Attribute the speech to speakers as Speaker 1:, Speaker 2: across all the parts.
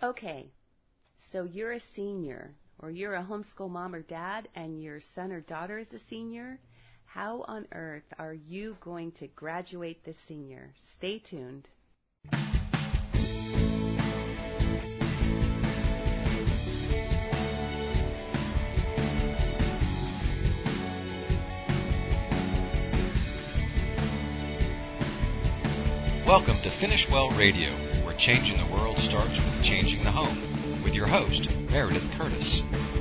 Speaker 1: Okay, so you're a senior, or you're a homeschool mom or dad, and your son or daughter is a senior. How on earth are you going to graduate this senior? Stay tuned.
Speaker 2: Welcome to Finish Well Radio, where changing the world starts with changing the home, with your host, Meredith Curtis.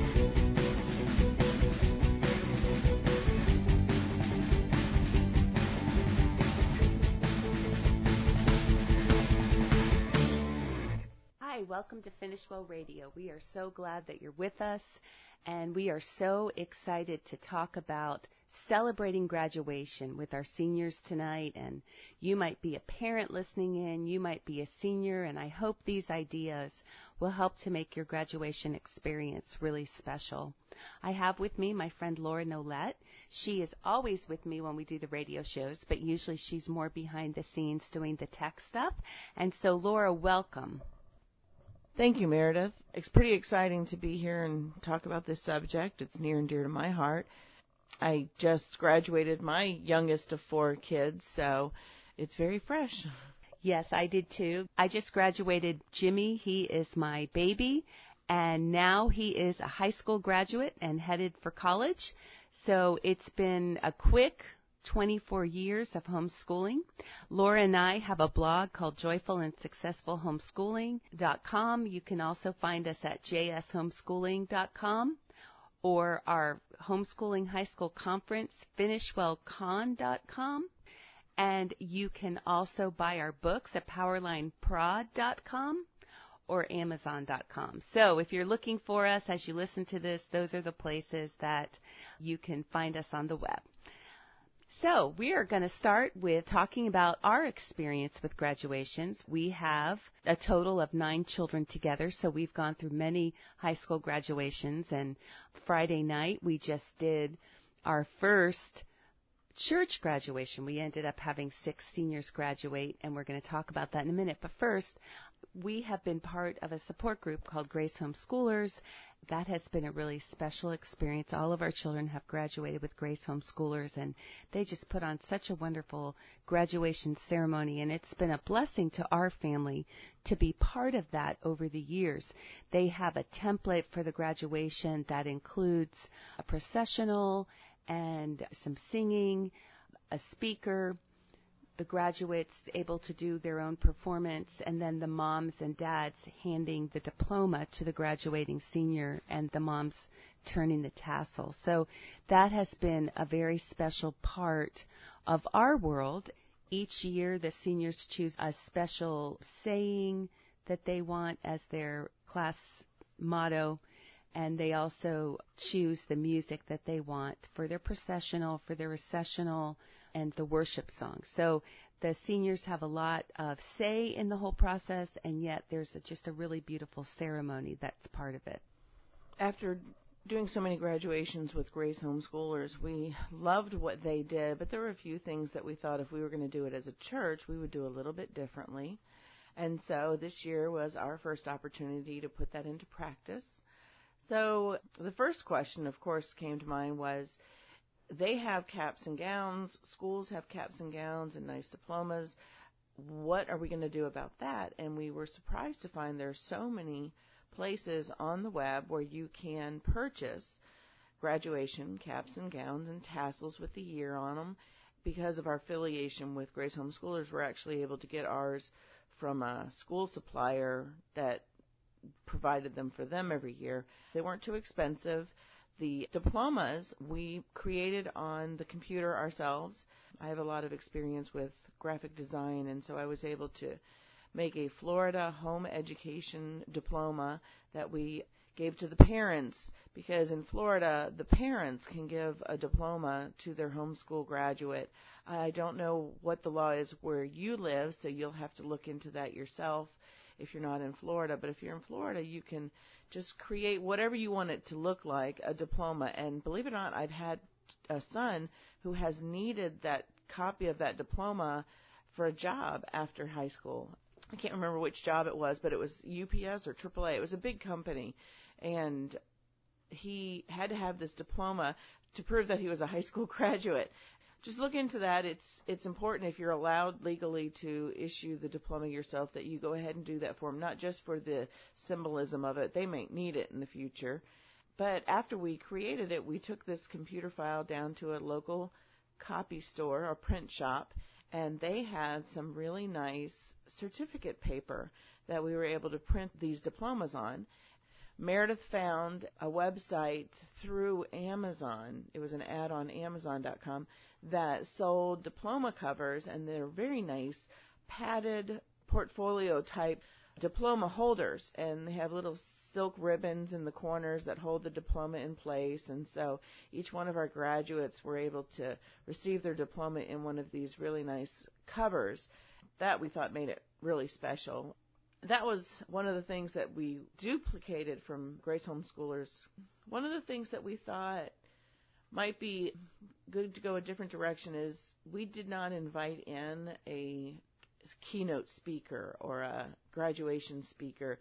Speaker 1: Hi, welcome to Finish Well Radio. We are so glad that you're with us, and we are so excited to talk about celebrating graduation with our seniors tonight. And you might be a parent listening in, you might be a senior, and I hope these ideas will help to make your graduation experience really special. I have with me my friend Laura Nolette. She is always with me when we do the radio shows, but usually she's more behind the scenes doing the tech stuff. And so, Laura, welcome.
Speaker 3: Thank you, Meredith. It's pretty exciting to be here and talk about this subject. It's near and dear to my heart. I just graduated my youngest of 4 kids, so it's very fresh.
Speaker 1: Yes, I did too. I just graduated Jimmy. He is my baby, and now he is a high school graduate and headed for college. So it's been a quick 24 years of homeschooling. Laura and I have a blog called joyfulandsuccessfulhomeschooling.com. You can also find us at jshomeschooling.com, or our homeschooling high school conference, finishwellcon.com. And you can also buy our books at powerlineprod.com or amazon.com. So if you're looking for us as you listen to this, those are the places that you can find us on the web. So we are going to start with talking about our experience with graduations. We have a total of 9 children together, so we've gone through many high school graduations. And Friday night we just did our first church graduation. We ended up having 6 seniors graduate, and we're going to talk about that in a minute. But first, we have been part of a support group called Grace Homeschoolers. That has been a really special experience. All of our children have graduated with Grace Homeschoolers, and they just put on such a wonderful graduation ceremony, and it's been a blessing to our family to be part of that over the years. They have a template for the graduation that includes a processional and some singing, a speaker, the graduates able to do their own performance, and then the moms and dads handing the diploma to the graduating senior and the moms turning the tassel. So that has been a very special part of our world. Each year the seniors choose a special saying that they want as their class motto, and they also choose the music that they want for their processional, for their recessional, and the worship song. So the seniors have a lot of say in the whole process, and yet there's just a really beautiful ceremony that's part of it.
Speaker 3: After doing so many graduations with Grace Homeschoolers, we loved what they did, but there were a few things that we thought if we were going to do it as a church, we would do a little bit differently. And so this year was our first opportunity to put that into practice. So the first question, of course, came to mind was, they have caps and gowns, schools have caps and gowns and nice diplomas. What are we going to do about that? And we were surprised to find there are so many places on the web where you can purchase graduation caps and gowns and tassels with the year on them. Because of our affiliation with Grace Homeschoolers, we're actually able to get ours from a school supplier that provided them for them every year. They weren't too expensive. The diplomas we created on the computer ourselves. I have a lot of experience with graphic design, and so I was able to make a Florida home education diploma that we gave to the parents, because in Florida, the parents can give a diploma to their homeschool graduate. I don't know what the law is where you live, so you'll have to look into that yourself if you're not in Florida. But if you're in Florida, you can just create whatever you want it to look like, a diploma. And believe it or not, I've had a son who has needed that copy of that diploma for a job after high school. I can't remember which job it was, but it was UPS or AAA. It was a big company, and he had to have this diploma to prove that he was a high school graduate. Just look into that. It's important, if you're allowed legally to issue the diploma yourself, that you go ahead and do that for them, not just for the symbolism of it. They may need it in the future. But after we created it, we took this computer file down to a local copy store or print shop, and they had some really nice certificate paper that we were able to print these diplomas on. Meredith found a website through Amazon. It was an ad on Amazon.com that sold diploma covers, and they're very nice padded portfolio type diploma holders, and they have little silk ribbons in the corners that hold the diploma in place. And so each one of our graduates were able to receive their diploma in one of these really nice covers. That we thought made it really special. That was one of the things that we duplicated from Grace Homeschoolers. One of the things that we thought might be good to go a different direction is we did not invite in a keynote speaker or a graduation speaker.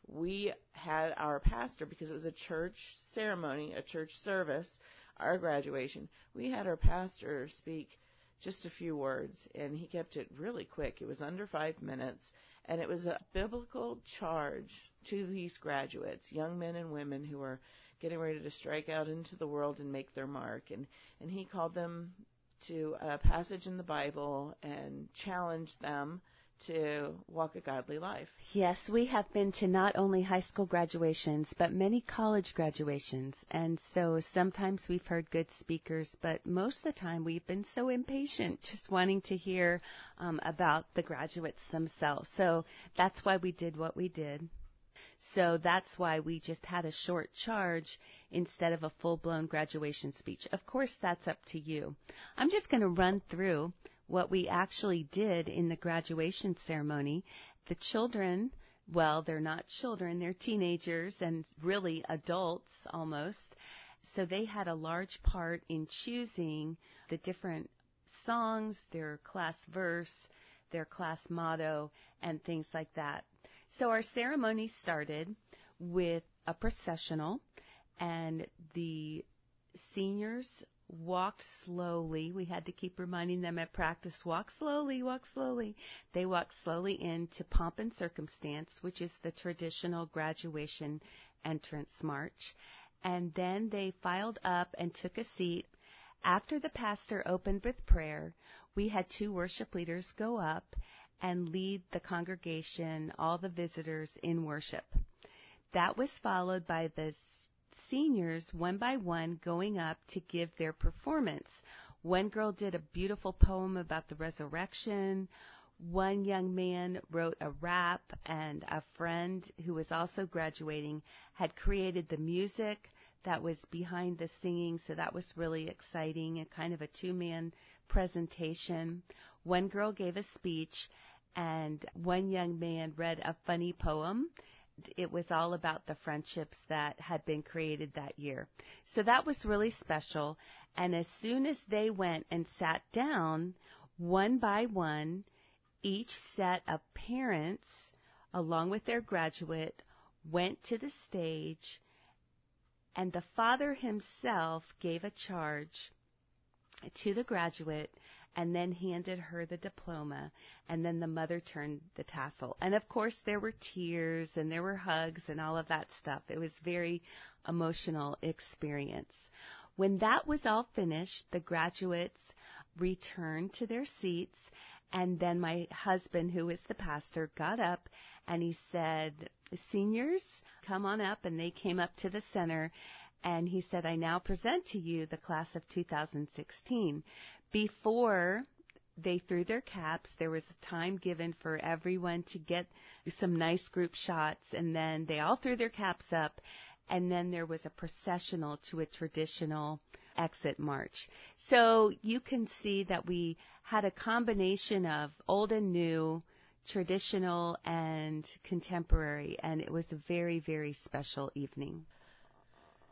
Speaker 3: We had our pastor, because it was a church ceremony, a church service, our graduation. We had our pastor speak just a few words, and he kept it really quick. It was under 5 minutes, and it was a biblical charge to these graduates, young men and women who are getting ready to strike out into the world and make their mark. And he called them to a passage in the Bible and challenged them to walk a godly life.
Speaker 1: Yes, we have been to not only high school graduations, but many college graduations. And so sometimes we've heard good speakers, but most of the time we've been so impatient, just wanting to hear about the graduates themselves. So that's why we did what we did. So that's why we just had a short charge instead of a full-blown graduation speech. Of course, that's up to you. I'm just going to run through what we actually did in the graduation ceremony. The children, well, they're not children, they're teenagers and really adults almost. So they had a large part in choosing the different songs, their class verse, their class motto, and things like that. So our ceremony started with a processional, and the seniors walked slowly. We had to keep reminding them at practice, walk slowly, walk slowly. They walked slowly into Pomp and Circumstance, which is the traditional graduation entrance march. And then they filed up and took a seat. After the pastor opened with prayer, we had 2 worship leaders go up and lead the congregation, all the visitors, in worship. That was followed by the seniors, one by one, going up to give their performance. One girl did a beautiful poem about the resurrection. One young man wrote a rap, and a friend who was also graduating had created the music that was behind the singing, so that was really exciting, and kind of a 2-man presentation. One girl gave a speech, and one young man read a funny poem. It was all about the friendships that had been created that year. So that was really special. And as soon as they went and sat down, one by one, each set of parents, along with their graduate, went to the stage, and the father himself gave a charge to the graduate and then handed her the diploma, and then the mother turned the tassel. And of course there were tears and there were hugs and all of that stuff. It was a very emotional experience. When that was all finished, the graduates returned to their seats, and then my husband, who is the pastor, got up and he said, "Seniors, come on up." And they came up to the center, and he said, "I now present to you the class of 2016. Before they threw their caps, there was a time given for everyone to get some nice group shots, and then they all threw their caps up, and then there was a processional to a traditional exit march. So you can see that we had a combination of old and new, traditional and contemporary, and it was a very, very special evening.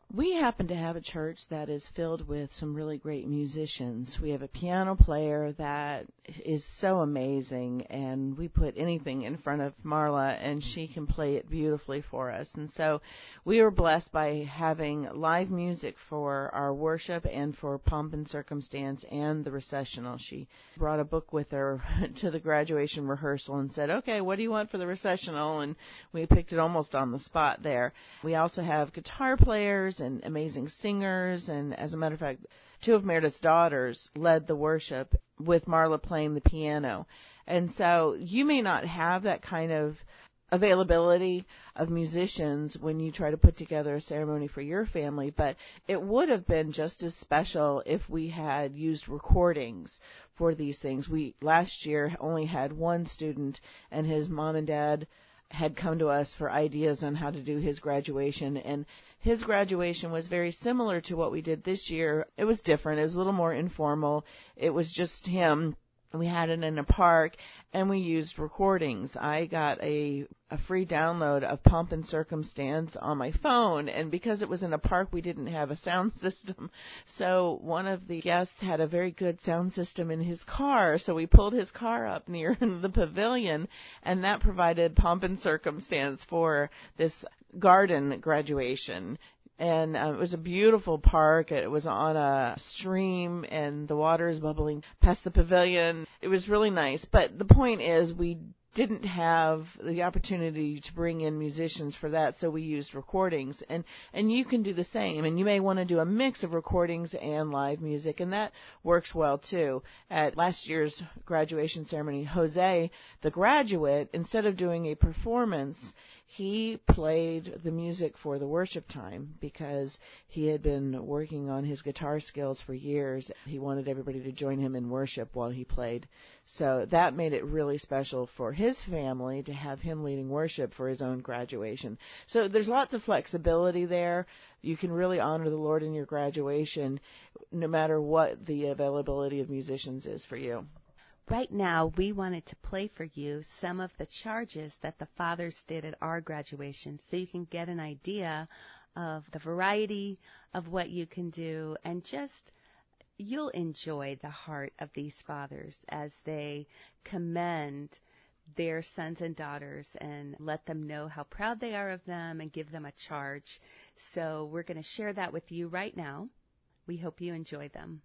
Speaker 3: We happen to have a church that is filled with some really great musicians. We have a piano player that is so amazing, and we put anything in front of Marla, and she can play it beautifully for us. And so we were blessed by having live music for our worship and for Pomp and Circumstance and the recessional. She brought a book with her to the graduation rehearsal and said, okay, what do you want for the recessional? And we picked it almost on the spot there. We also have guitar players and amazing singers, and as a matter of fact, two of Meredith's daughters led the worship with Marla playing the piano. And so you may not have that kind of availability of musicians when you try to put together a ceremony for your family, but it would have been just as special if we had used recordings for these things. We last year only had one student, and his mom and dad had come to us for ideas on how to do his graduation, and his graduation was very similar to what we did this year. It was different. It was a little more informal. It was just him. We had it in a park, and we used recordings. I got a free download of Pomp and Circumstance on my phone, and because it was in a park, we didn't have a sound system. So one of the guests had a very good sound system in his car, so we pulled his car up near the pavilion, and that provided Pomp and Circumstance for this garden graduation. And it was a beautiful park. It was on a stream, and the water is bubbling past the pavilion. It was really nice. But the point is, we didn't have the opportunity to bring in musicians for that, so we used recordings. And you can do the same. And you may want to do a mix of recordings and live music, and that works well, too. At last year's graduation ceremony, Jose, the graduate, instead of doing a performance, he played the music for the worship time because he had been working on his guitar skills for years. He wanted everybody to join him in worship while he played. So that made it really special for his family to have him leading worship for his own graduation. So there's lots of flexibility there. You can really honor the Lord in your graduation no matter what the availability of musicians is for you.
Speaker 1: Right now, we wanted to play for you some of the charges that the fathers did at our graduation so you can get an idea of the variety of what you can do, and just you'll enjoy the heart of these fathers as they commend their sons and daughters and let them know how proud they are of them and give them a charge. So we're going to share that with you right now. We hope you enjoy them.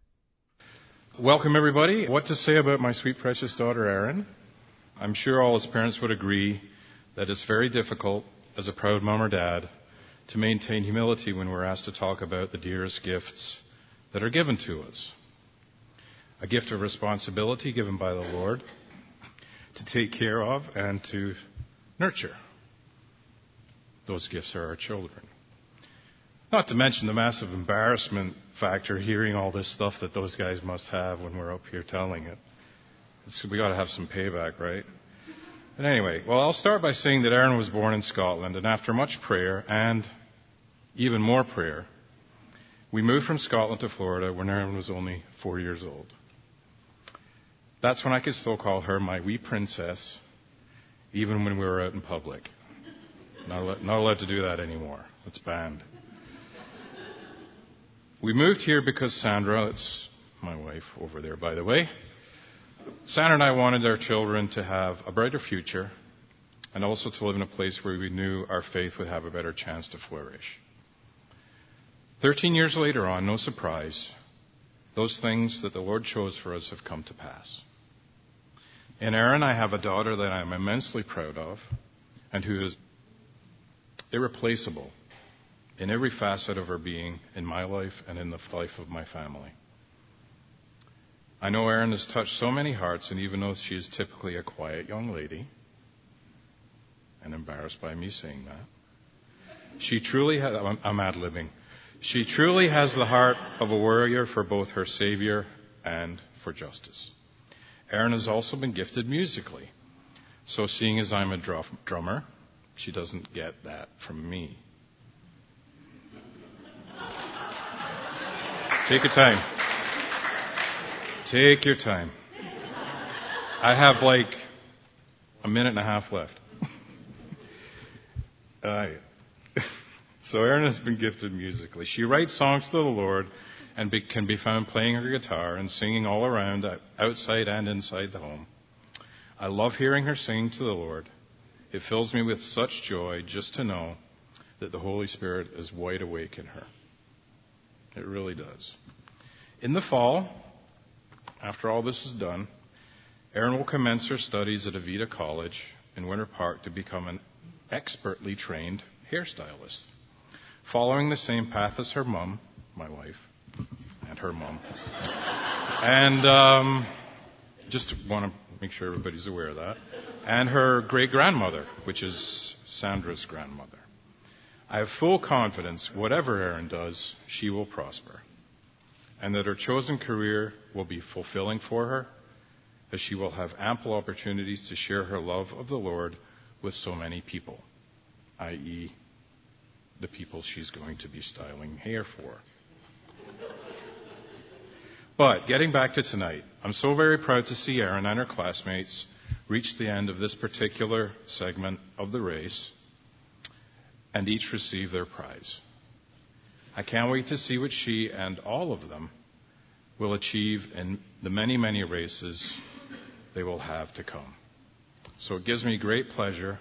Speaker 4: Welcome, everybody. What to say about my sweet, precious daughter, Erin? I'm sure all as parents would agree that it's very difficult, as a proud mom or dad, to maintain humility when we're asked to talk about the dearest gifts that are given to us. A gift of responsibility given by the Lord to take care of and to nurture. Those gifts are our children. Not to mention the massive embarrassment factor hearing all this stuff that those guys must have when we're up here telling it. We got to have some payback, right? But anyway, well, I'll start by saying that Erin was born in Scotland, and after much prayer and even more prayer, we moved from Scotland to Florida when Erin was only 4 years old. That's when I could still call her my wee princess, even when we were out in public. Not allowed to do that anymore. It's banned. We moved here because Sandra, that's my wife over there, by the way, Sandra and I wanted our children to have a brighter future and also to live in a place where we knew our faith would have a better chance to flourish. 13 years later on, no surprise, those things that the Lord chose for us have come to pass. In Erin, I have a daughter that I'm immensely proud of and who is irreplaceable in every facet of her being, in my life and in the life of my family. I know Erin has touched so many hearts, and even though she is typically a quiet young lady, and embarrassed by me saying that, she truly has, I'm ad-libbing, she truly has the heart of a warrior for both her Savior and for justice. Erin has also been gifted musically, so seeing as I'm a drummer, she doesn't get that from me. Take your time. Take your time. I have like a minute and a half left. So Erin has been gifted musically. She writes songs to the Lord and can be found playing her guitar and singing all around, outside and inside the home. I love hearing her singing to the Lord. It fills me with such joy just to know that the Holy Spirit is wide awake in her. It really does. In the fall, after all this is done, Erin will commence her studies at Avita College in Winter Park to become an expertly trained hairstylist, following the same path as her mom, my wife, and her mom. And just want to make sure everybody's aware of that. And her great-grandmother, which is Sandra's grandmother. I have full confidence whatever Erin does, she will prosper, and that her chosen career will be fulfilling for her, as she will have ample opportunities to share her love of the Lord with so many people, i.e., the people she's going to be styling hair for. But getting back to tonight, I'm so very proud to see Erin and her classmates reach the end of this particular segment of the race and each receive their prize. I can't wait to see what she and all of them will achieve in the many, many races they will have to come. So it gives me great pleasure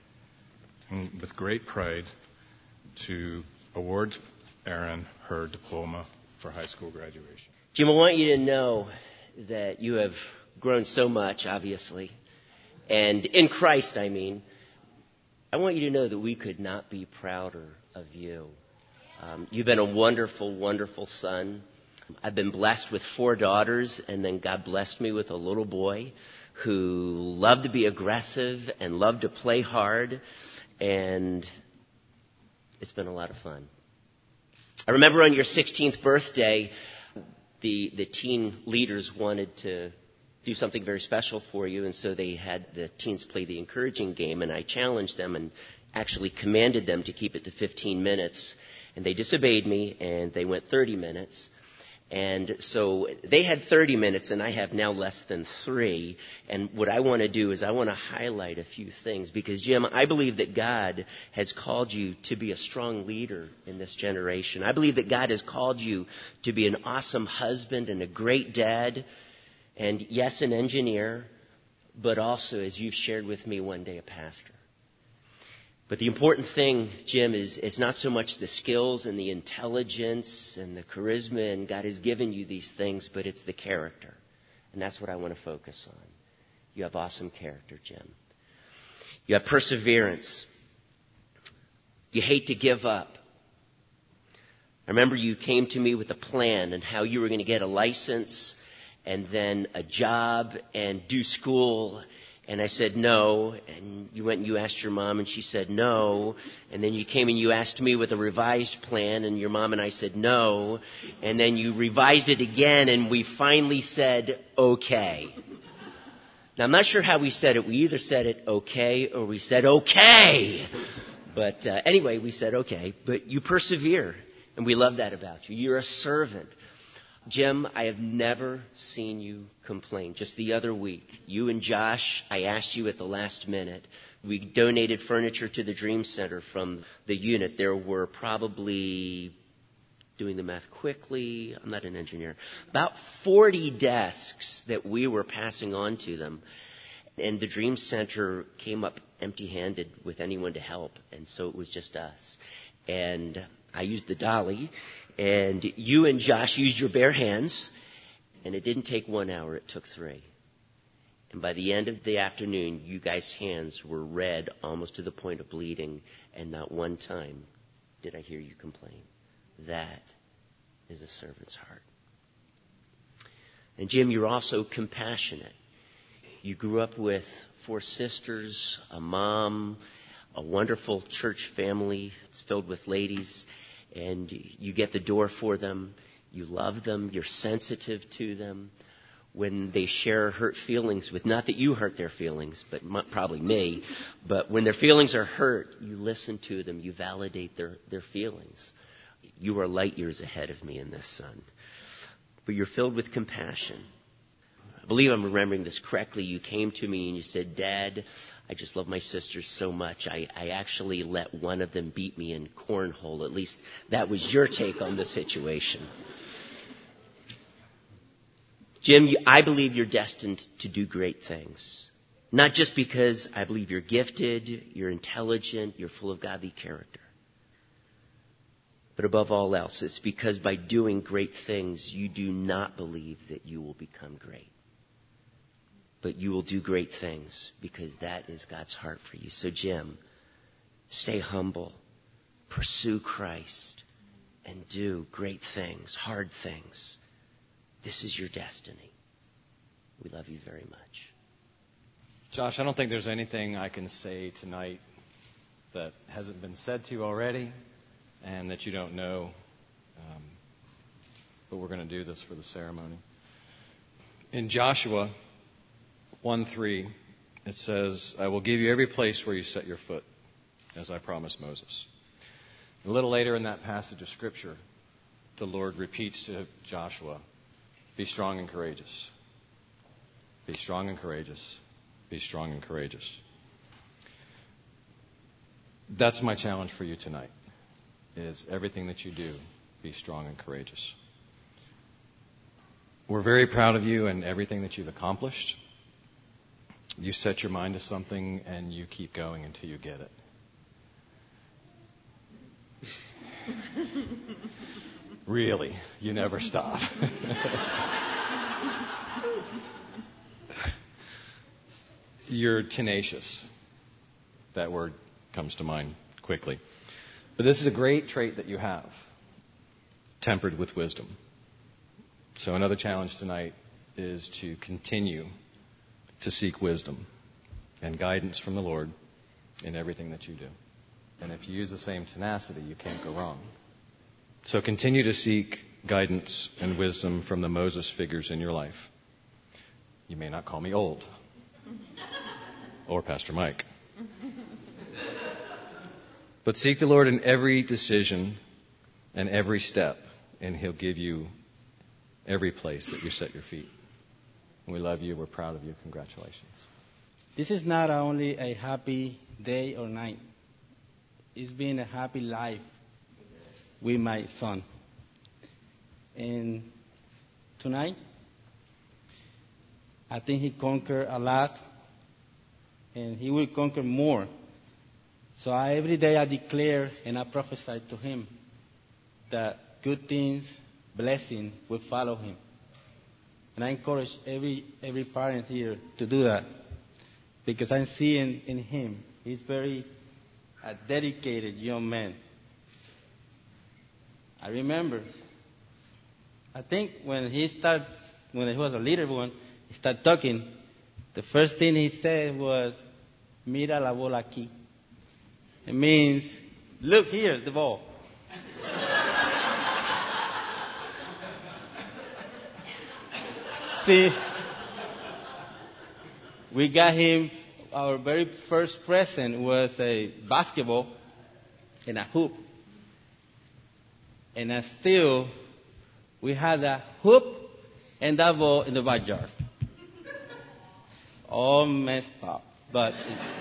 Speaker 4: and with great pride to award Erin her diploma for high school graduation.
Speaker 5: Jim, I want you to know that you have grown so much, obviously. And in Christ, I mean. I want you to know that we could not be prouder of you. You've been a wonderful, wonderful son. I've been blessed with 4 daughters, and then God blessed me with a little boy who loved to be aggressive and loved to play hard, and it's been a lot of fun. I remember on your 16th birthday, the teen leaders wanted to do something very special for you, and so they had the teens play the encouraging game, and I challenged them and actually commanded them to keep it to 15 minutes, and they disobeyed me, and they went 30 minutes. And so they had 30 minutes, and I have now less than 3. And what I want to do is I want to highlight a few things. Because, Jim, I believe that God has called you to be a strong leader in this generation. I believe that God has called you to be an awesome husband and a great dad. And, yes, an engineer, but also, as you've shared with me one day, a pastor. But the important thing, Jim, is not so much the skills and the intelligence and the charisma, and God has given you these things, but it's the character. And that's what I want to focus on. You have awesome character, Jim. You have perseverance. You hate to give up. I remember you came to me with a plan and how you were going to get a license and then a job and do school. And I said no, and you went and you asked your mom, and she said no. And then you came and you asked me with a revised plan, and your mom and I said no. And then you revised it again, and we finally said okay. Now, I'm not sure how we said it. We either said it okay or we said okay. But anyway, we said okay. But you persevere, and we love that about you. You're a servant. Jim, I have never seen you complain. Just the other week, you and Josh, I asked you at the last minute. We donated furniture to the Dream Center from the unit. There were probably, doing the math quickly, I'm not an engineer, about 40 desks that we were passing on to them. And the Dream Center came up empty-handed with anyone to help. And so it was just us. And I used the dolly. And you and Josh used your bare hands, and it didn't take 1 hour, it took 3. And by the end of the afternoon, you guys' hands were red almost to the point of bleeding, and not one time did I hear you complain. That is a servant's heart. And Jim, you're also compassionate. You grew up with 4 sisters, a mom, a wonderful church family. It's filled with ladies. And you get the door for them. You love them. You're sensitive to them. When they share hurt feelings with, not that you hurt their feelings, but probably me, but when their feelings are hurt, you listen to them. You validate their feelings. You are light years ahead of me in this, son. But you're filled with compassion. I believe I'm remembering this correctly. You came to me and you said, Dad, I just love my sisters so much. I actually let one of them beat me in cornhole. At least that was your take on the situation. Jim, I believe you're destined to do great things. Not just because I believe you're gifted, you're intelligent, you're full of godly character. But above all else, it's because by doing great things, you do not believe that you will become great. But you will do great things because that is God's heart for you. So, Jim, stay humble, pursue Christ, and do great things, hard things. This is your destiny. We love you very much.
Speaker 2: Josh, I don't think there's anything I can say tonight that hasn't been said to you already and that you don't know. But we're going to do this for the ceremony. In Joshua 1:3, it says, I will give you every place where you set your foot, as I promised Moses. A little later in that passage of Scripture, the Lord repeats to Joshua, be strong and courageous. Be strong and courageous. Be strong and courageous. That's my challenge for you tonight, is everything that you do, be strong and courageous. We're very proud of you and everything that you've accomplished. You set your mind to something and you keep going until you get it. Really, you never stop. You're tenacious. That word comes to mind quickly. But this is a great trait that you have, tempered with wisdom. So another challenge tonight is to continue to seek wisdom and guidance from the Lord in everything that you do. And if you use the same tenacity, you can't go wrong. So continue to seek guidance and wisdom from the Moses figures in your life. You may not call me old or Pastor Mike. But seek the Lord in every decision and every step, and He'll give you every place that you set your feet. We love you. We're proud of you. Congratulations.
Speaker 6: This is not only a happy day or night. It's been a happy life with my son. And tonight, I think he conquered a lot, and he will conquer more. So every day I declare and I prophesy to him that good things, blessing will follow him. And I encourage every parent here to do that, because I'm seeing in him, he's very dedicated young man. I remember, I think when he was a little one, he started talking, the first thing he said was, mira la bola aquí. It means, look here, the ball. See, we got him, our very first present was a basketball and a hoop. And still, we had a hoop and that ball in the backyard. All messed up. But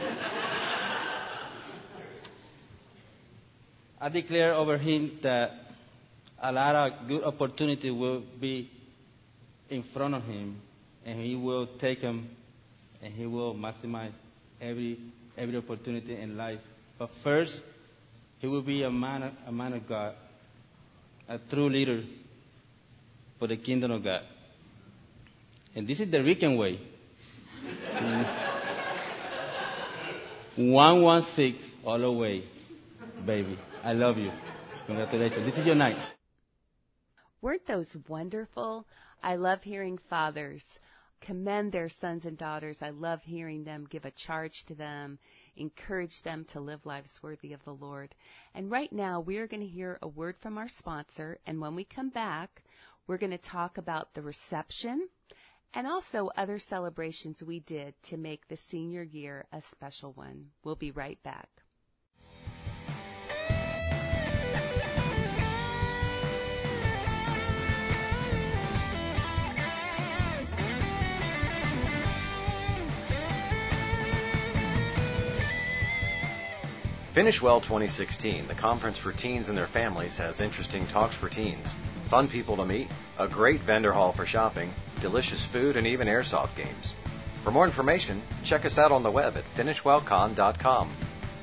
Speaker 6: I declare over him that a lot of good opportunity will be in front of him, and he will take them, and he will maximize every opportunity in life. But first, he will be a man of God, a true leader for the kingdom of God. And this is the Rican way. 116 all the way, baby. I love you. Congratulations. This is your night.
Speaker 1: Weren't those wonderful? I love hearing fathers commend their sons and daughters. I love hearing them give a charge to them, encourage them to live lives worthy of the Lord. And right now, we are going to hear a word from our sponsor. And when we come back, we're going to talk about the reception and also other celebrations we did to make the senior year a special one. We'll be right back.
Speaker 2: Finish Well 2016, the conference for teens and their families, has interesting talks for teens, fun people to meet, a great vendor hall for shopping, delicious food, and even airsoft games. For more information, check us out on the web at finishwellcon.com.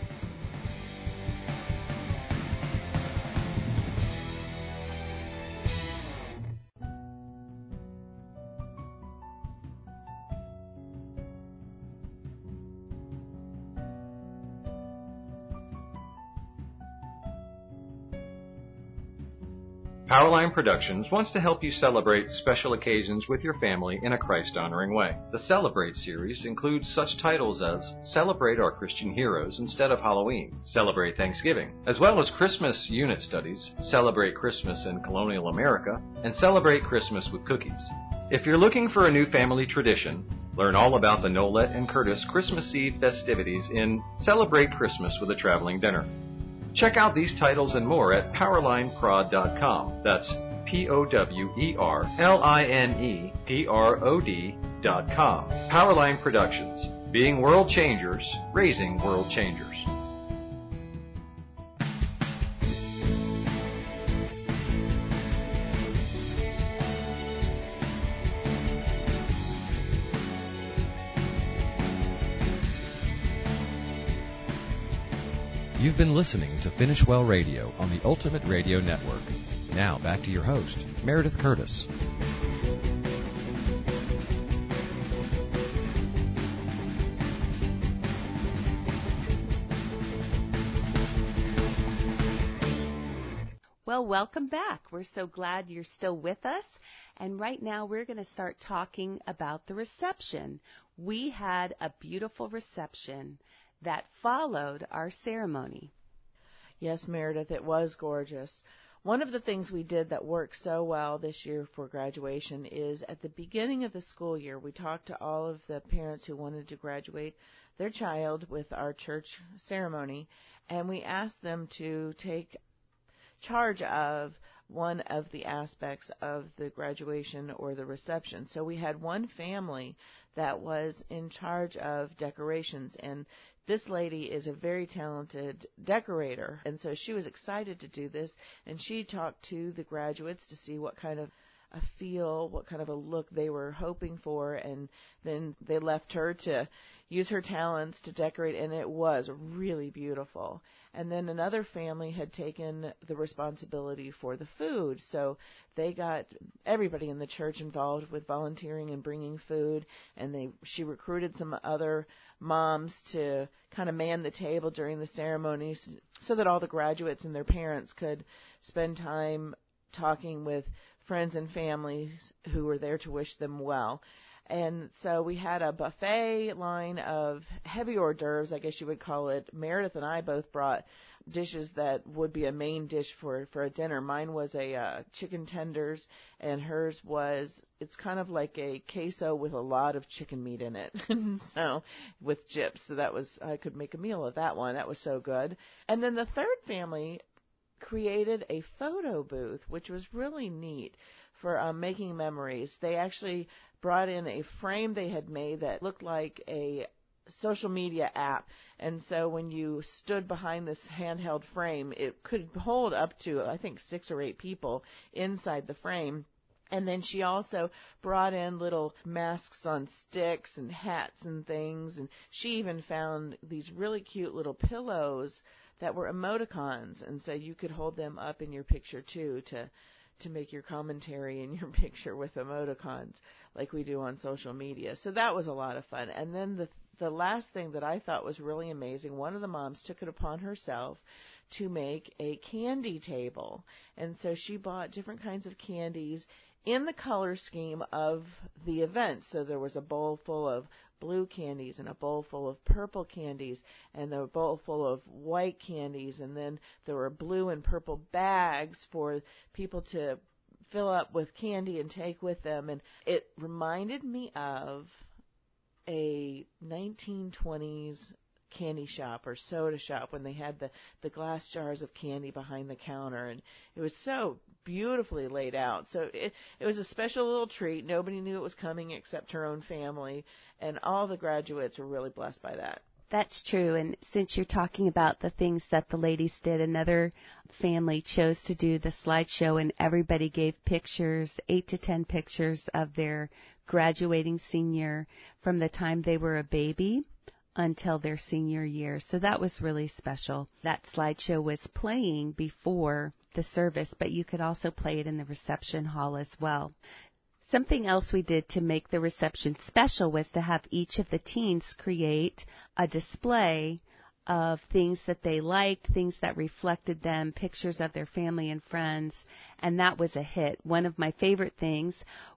Speaker 2: Powerline Productions wants to help you celebrate special occasions with your family in a Christ-honoring way. The Celebrate series includes such titles as Celebrate Our Christian Heroes instead of Halloween, Celebrate Thanksgiving, as well as Christmas unit studies, Celebrate Christmas in Colonial America, and Celebrate Christmas with Cookies. If you're looking for a new family tradition, learn all about the Nolette and Curtis Christmas Eve festivities in Celebrate Christmas with a Traveling Dinner. Check out these titles and more at PowerlineProd.com. That's PowerlineProd.com. Powerline Productions. Being world changers, raising world changers.
Speaker 7: You've been listening to Finish Well Radio on the Ultimate Radio Network. Now back to your host, Meredith Curtis.
Speaker 1: Well, welcome back. We're so glad you're still with us. And right now we're going to start talking about the reception. We had a beautiful reception that followed our ceremony.
Speaker 3: Yes, Meredith, it was gorgeous. One of the things we did that worked so well this year for graduation is at the beginning of the school year, we talked to all of the parents who wanted to graduate their child with our church ceremony, and we asked them to take charge of one of the aspects of the graduation or the reception. So we had one family that was in charge of decorations, and this lady is a very talented decorator, and so she was excited to do this, and she talked to the graduates to see what kind of a feel, what kind of a look they were hoping for, and then they left her to use her talents to decorate, and it was really beautiful. And then another family had taken the responsibility for the food, so they got everybody in the church involved with volunteering and bringing food, and she recruited some other moms to kind of man the table during the ceremonies so that all the graduates and their parents could spend time talking with friends and families who were there to wish them well. And so we had a buffet line of heavy hors d'oeuvres, I guess you would call it. Meredith and I both brought dishes that would be a main dish for a dinner. Mine was a chicken tenders, and hers was, it's kind of like a queso with a lot of chicken meat in it, so with chips. So that was, I could make a meal of that one. That was so good. And then the third family created a photo booth, which was really neat for making memories. They actually brought in a frame they had made that looked like a social media app, and so when you stood behind this handheld frame, it could hold up to, I think, 6 or 8 people inside the frame. And then she also brought in little masks on sticks and hats and things, and she even found these really cute little pillows that were emoticons, and so you could hold them up in your picture too to make your commentary in your picture with emoticons like we do on social media. So that was a lot of fun. And then the last thing that I thought was really amazing, one of the moms took it upon herself to make a candy table. And so she bought different kinds of candies in the color scheme of the event. So there was a bowl full of blue candies and a bowl full of purple candies and a bowl full of white candies, and then there were blue and purple bags for people to fill up with candy and take with them. And it reminded me of a 1920s candy shop or soda shop when they had the glass jars of candy behind the counter, and it was so beautifully laid out. So it was a special little treat. Nobody knew it was coming except her own family, and all the graduates were really blessed by that.
Speaker 1: That's true. And since you're talking about the things that the ladies did, another family chose to do the slideshow, and everybody gave pictures, 8 to 10 pictures of their graduating senior from the time they were a baby until their senior year. So that was really special. That slideshow was playing before the service, but you could also play it in the reception hall as well. Something else we did to make the reception special was to have each of the teens create a display of things that they liked, things that reflected them, pictures of their family and friends, and that was a hit. One of my favorite things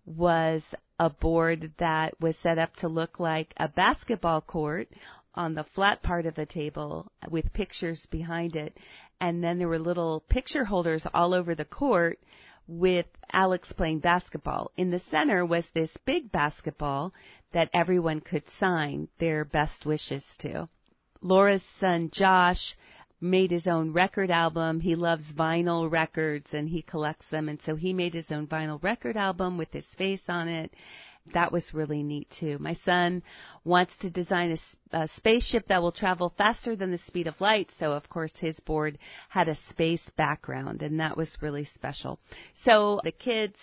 Speaker 1: was a board that was set up to look like a basketball court on the flat part of the table with pictures behind it, and then there were little picture holders all over the court with Alex playing basketball. In the center was this big basketball that everyone could sign their best wishes to. Laura's son Josh made his own record album. He loves vinyl records and he collects them, and so he made his own vinyl record album with his face on it. That was really neat too. My son wants to design a spaceship that will travel faster than the speed of light, so of course his board had a space background, and that was really special. So the kids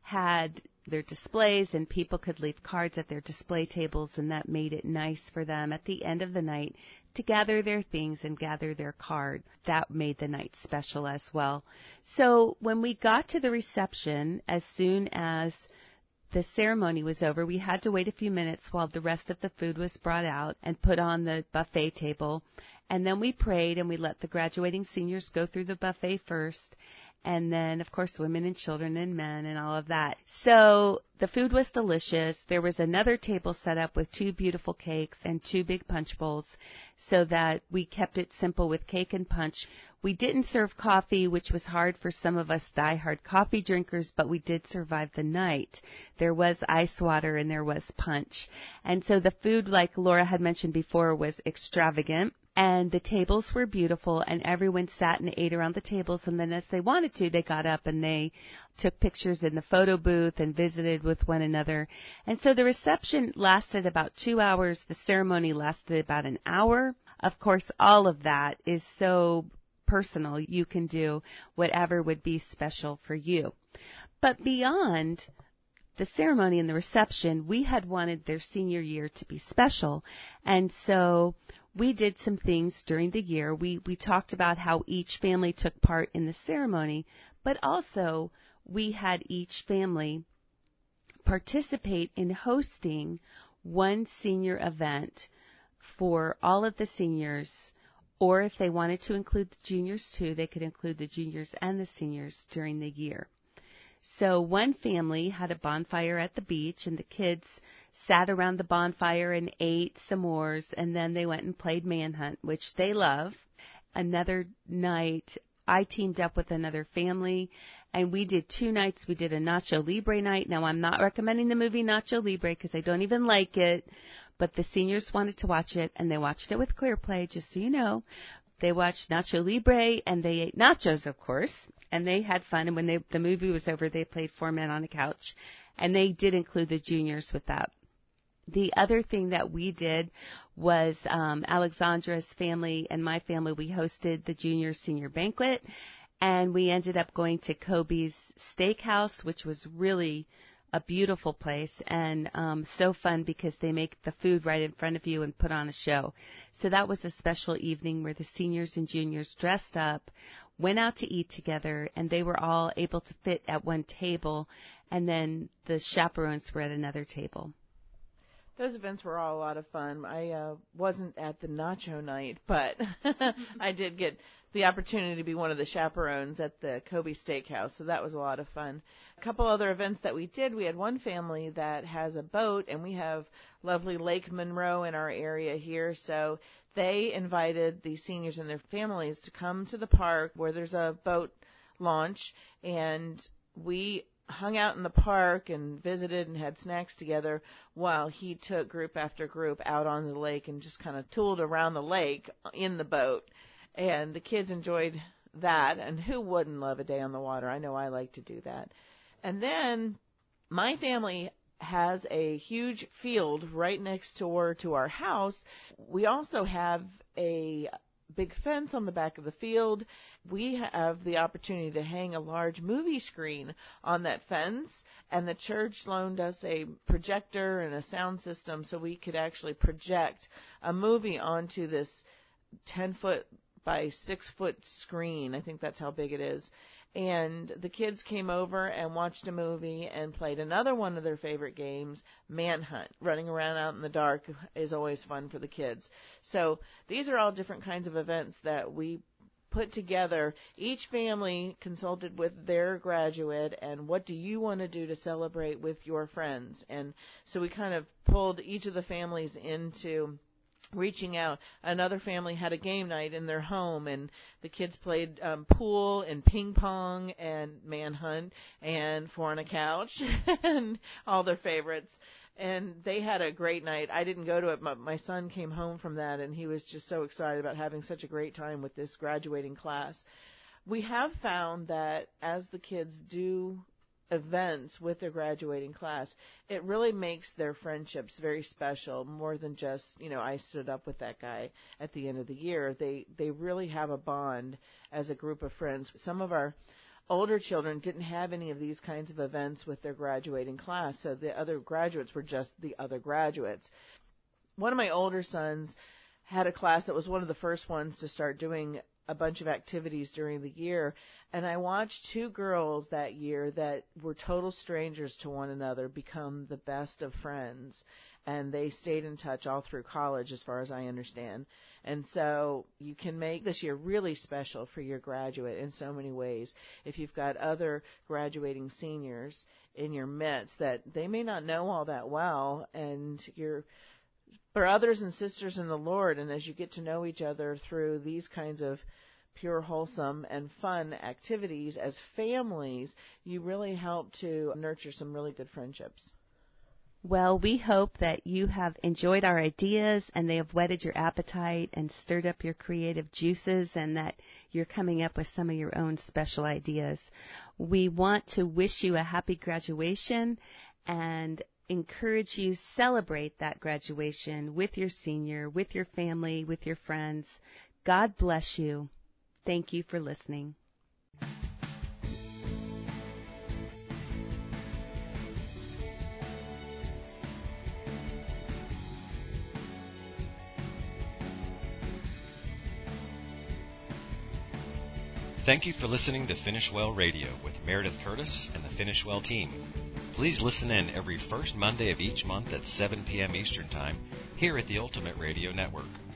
Speaker 1: had their displays, and people could leave cards at their display tables, and that made it nice for them at the end of the night to gather their things and gather their card. That made the night special as well. So when we got to the reception, as soon as the ceremony was over, we had to wait a few minutes while the rest of the food was brought out and put on the buffet table. And then we prayed, and we let the graduating seniors go through the buffet first. And then, of course, women and children and men and all of that. So the food was delicious. There was another table set up with 2 beautiful cakes and 2 big punch bowls so that we kept it simple with cake and punch. We didn't serve coffee, which was hard for some of us diehard coffee drinkers, but we did survive the night. There was ice water and there was punch. And so the food, like Laura had mentioned before, was extravagant. And the tables were beautiful, and everyone sat and ate around the tables, and then as they wanted to, they got up and they took pictures in the photo booth and visited with one another. And so the reception lasted about 2 hours. The ceremony lasted about an hour. Of course, all of that is so personal. You can do whatever would be special for you. But beyond the ceremony and the reception, we had wanted their senior year to be special. And so we did some things during the year. We talked about how each family took part in the ceremony, but also we had each family participate in hosting one senior event for all of the seniors, or if they wanted to include the juniors too, they could include the juniors and the seniors during the year. So one family had a bonfire at the beach, and the kids sat around the bonfire and ate s'mores, and then they went and played manhunt, which they love. Another night, I teamed up with another family, and we did 2 nights. We did a Nacho Libre night. Now, I'm not recommending the movie Nacho Libre because I don't even like it, but the seniors wanted to watch it, and they watched it with ClearPlay, just so you know. They watched Nacho Libre, and they ate nachos, of course, and they had fun. And when the movie was over, they played 4 men on a couch, and they did include the juniors with that. The other thing that we did was Alexandra's family and my family, we hosted the junior-senior banquet, and we ended up going to Kobe's Steakhouse, which was really a beautiful place and so fun because they make the food right in front of you and put on a show. So that was a special evening where the seniors and juniors dressed up, went out to eat together, and they were all able to fit at one table, and then the chaperones were at another table.
Speaker 3: Those events were all a lot of fun. I wasn't at the nacho night, but I did get the opportunity to be one of the chaperones at the Kobe Steakhouse, so that was a lot of fun. A couple other events that we did, we had one family that has a boat, and we have lovely Lake Monroe in our area here, so they invited the seniors and their families to come to the park where there's a boat launch, and we hung out in the park and visited and had snacks together while he took group after group out on the lake and just kind of tooled around the lake in the boat. And the kids enjoyed that, and who wouldn't love a day on the water? I know I like to do that. And then my family has a huge field right next door to our house. We also have a big fence on the back of the field. We have the opportunity to hang a large movie screen on that fence, and the church loaned us a projector and a sound system so we could actually project a movie onto this 10-foot by 6-foot screen. I think that's how big it is. And the kids came over and watched a movie and played another one of their favorite games, Manhunt. Running around out in the dark is always fun for the kids. So these are all different kinds of events that we put together. Each family consulted with their graduate and what do you want to do to celebrate with your friends. And so we kind of pulled each of the families into reaching out. Another family had a game night in their home, and the kids played pool and ping pong and Manhunt and Four on a Couch and all their favorites. And they had a great night. I didn't go to it. My son came home from that, and he was just so excited about having such a great time with this graduating class. We have found that as the kids do events with their graduating class, it really makes their friendships very special, more than just, I stood up with that guy at the end of the year. They really have a bond as a group of friends. Some of our older children didn't have any of these kinds of events with their graduating class, so the other graduates were just the other graduates. One of my older sons had a class that was one of the first ones to start doing a bunch of activities during the year, and I watched two girls that year that were total strangers to one another become the best of friends, and they stayed in touch all through college as far as I understand. And so you can make this year really special for your graduate in so many ways. If you've got other graduating seniors in your midst that they may not know all that well, and you're brothers and sisters in the Lord, and as you get to know each other through these kinds of pure, wholesome, and fun activities as families, you really help to nurture some really good friendships.
Speaker 1: Well, we hope that you have enjoyed our ideas and they have whetted your appetite and stirred up your creative juices, and that you're coming up with some of your own special ideas. We want to wish you a happy graduation and encourage you celebrate that graduation with your senior, with your family, with your friends. God bless you. Thank you for listening.
Speaker 7: Thank you for listening to Finish Well Radio with Meredith Curtis and the Finish Well team. Please listen in every first Monday of each month at 7 p.m. Eastern Time here at the Ultimate Radio Network.